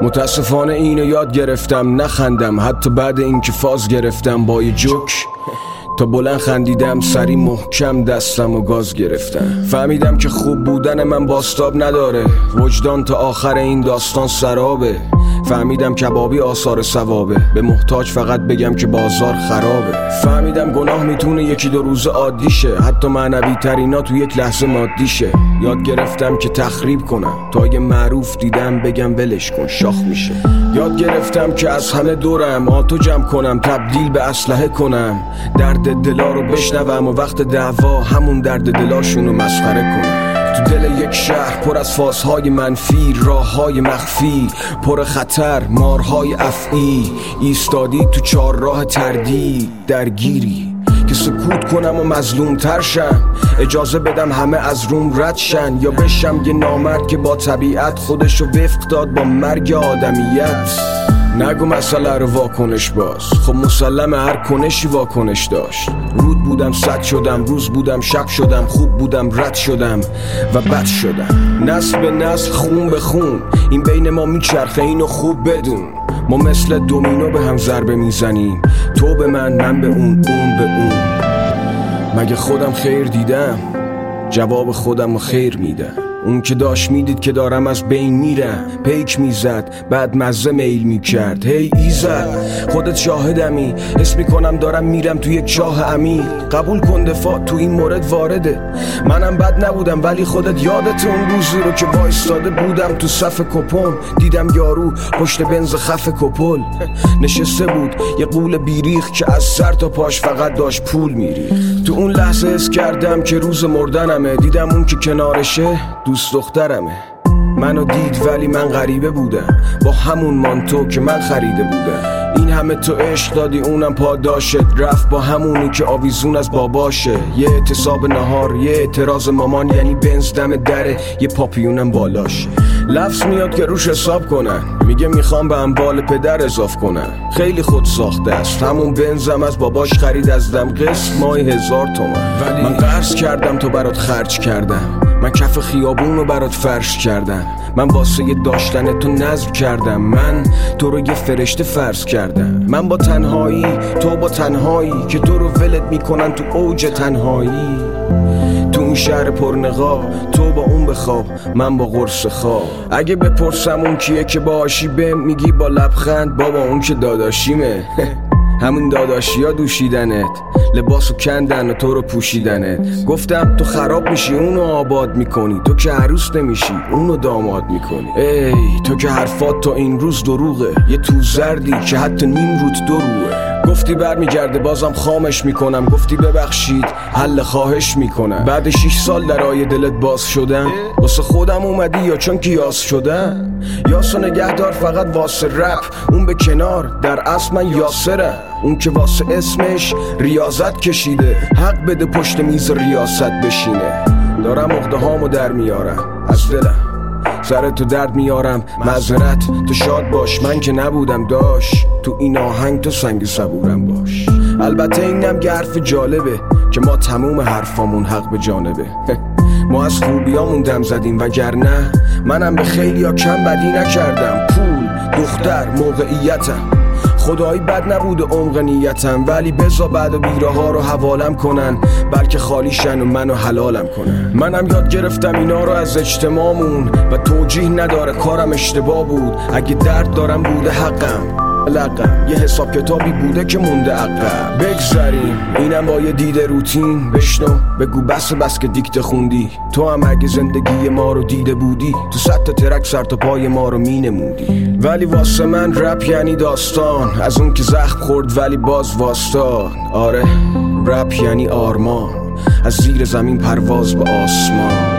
متاسفانه اینو یاد گرفتم نخندم، حتی بعد اینکه فاز گرفتم با یه جوک تا بلند خندیدم، سری محکم دستم و گاز گرفتم. فهمیدم که خوب بودن من باستاب نداره، وجدان تا آخر این داستان سرابه. فهمیدم کبابی آثار ثوابه، به محتاج فقط بگم که بازار خرابه. فهمیدم گناه میتونه یکی دو روز عادی شه، حتی معنوی ترینا تو یک لحظه مادی شه. یاد گرفتم که تخریب کنم، تا یه معروف دیدم بگم ولش کن شاخ میشه. یاد گرفتم که از همه دورم آتو جمع کنم، تبدیل به اسلحه کنم، درد دلا رو بشنوم و وقت دعوا همون درد دلاشونو مسخره کنم. تو دل یک شهر پر از فازهای منفی، راههای مخفی پر خطر، مارهای افعی، ایستادی تو چهارراه تردید درگیری که سکوت کنم و مظلوم تر شم، اجازه بدم همه از روم رد شن، یا بشم یه نامرد که با طبیعت خودشو وفق داد با مرگ آدمیت. نگو مسئله رو واکنش باز، خب مسلمه هر کنشی واکنش داشت. رود بودم صد شدم، روز بودم شب شدم، خوب بودم رد شدم و بد شدم. نسل به نسل خون به خون این بین ما میچرخه، اینو خوب بدون. ما مثل دومینو به هم ضربه میزنیم، تو به من به اون به اون. مگه خودم خیر دیدم؟ جواب خودم رو خیر میدم. اون که داشت میدید که دارم از بین میرم، پیک میزد بعد مزه میل میکرد. هی ایزد خودت شاهدمی، حس میکنم دارم میرم تو یک چاه عمیق. قبول کن دفاع تو این مورد وارده، منم بد نبودم ولی خودت یادت اون روزی رو که وایستاده بودم تو صف کپون، دیدم یارو پشت بنز خف کپل نشسته بود، یه قول بیریخ که از سر تا پاش فقط داشت پول میریخت. تو اون لحظه حس کردم که روز مردنمه، دیدم اون که کنارشه دوست دخترمه. منو دید ولی من غریبه بودم، با همون مانتو که من خریده بودم. این همه تو عشق دادی اونم پاداشت، رفت با همونی که آویزون از باباشه. یه اعتصاب نهار، یه اعتراض مامان، یعنی بنز دم دره، یه پاپیونم بالاشه. لفظ میاد که روش حساب کنن، میگه میخوام به اموال پدر اضاف کنن. خیلی خود ساخته است، همون بنزم از باباش خرید از دم، قسط ماهی 1000 تومن. ولی من قرض کردم تو برات خرج کردم، من کف خیابون رو برات فرش کردم، من واسه داشتن تو نذر کردم، من تو رو یه فرشته فرض کردم. من با تنهایی، تو با تنهایی که تو رو ولت میکنن تو اوج تنهایی. تو اون شهر پرنقاب، تو با اون بخواب، من با قرص خواب. اگه بپرسم اون کیه که باهاشی بهم میگی با لبخند بابا اون که داداشیمه. همون داداشی ها دوشیدنت، لباسو کندن و تو رو پوشیدنت. گفتم تو خراب میشی اونو آباد میکنی، تو که عروس نمیشی اونو داماد میکنی. ای تو که حرفات تا این روز دروغه، یه تو زردی که حتی نیم روت دروغه. گفتی برمیگرده بازم خامش میکنم، گفتی ببخشید حل خواهش میکنم. بعد 6 سال درای دلت باز شدم، واسه خودم اومدی یا چون که یاس شدم؟ یاسو نگهدار فقط واسه رپ، اون به کنار، در اصل من یاسرم. اون که واسه اسمش ریاضت کشیده، حق بده پشت میز ریاست بشینه. دارم عقده هامو در میارم از دلم، سر تو درد میارم معذرت، تو شاد باش من که نبودم داش، تو این آهنگ تو سنگ صبورم باش. البته اینم که حرف جالبه که ما تموم حرفامون حق به جانبه. ما از خوبیامون دم زدیم وگرنه منم به خیلی ها کم بدی نکردم. پول، دختر، موقعیتم، خدایی بد نبود عمق نیتم، ولی بزا بعد و بیره ها رو حوالم کنن، بلکه خالیشن و منو حلالم کنن. منم یاد گرفتم اینا رو از اجتماعمون و توجیه نداره کارم اشتباه بود. اگه درد دارم بوده حقم، لقم یه حساب کتابی بوده که مونده عقب. بگذاریم اینم با یه دیده روتین، بشنو بگو بس که دیکته خوندی. تو هم اگه زندگی ما رو دیده بودی، تو 100 تا ترک سر تا پای ما رو مینمودی. ولی واسه من رپ یعنی داستان، از اون که زخم خورد ولی باز واسطان. آره رپ یعنی آرمان، از زیر زمین پرواز به آسمان.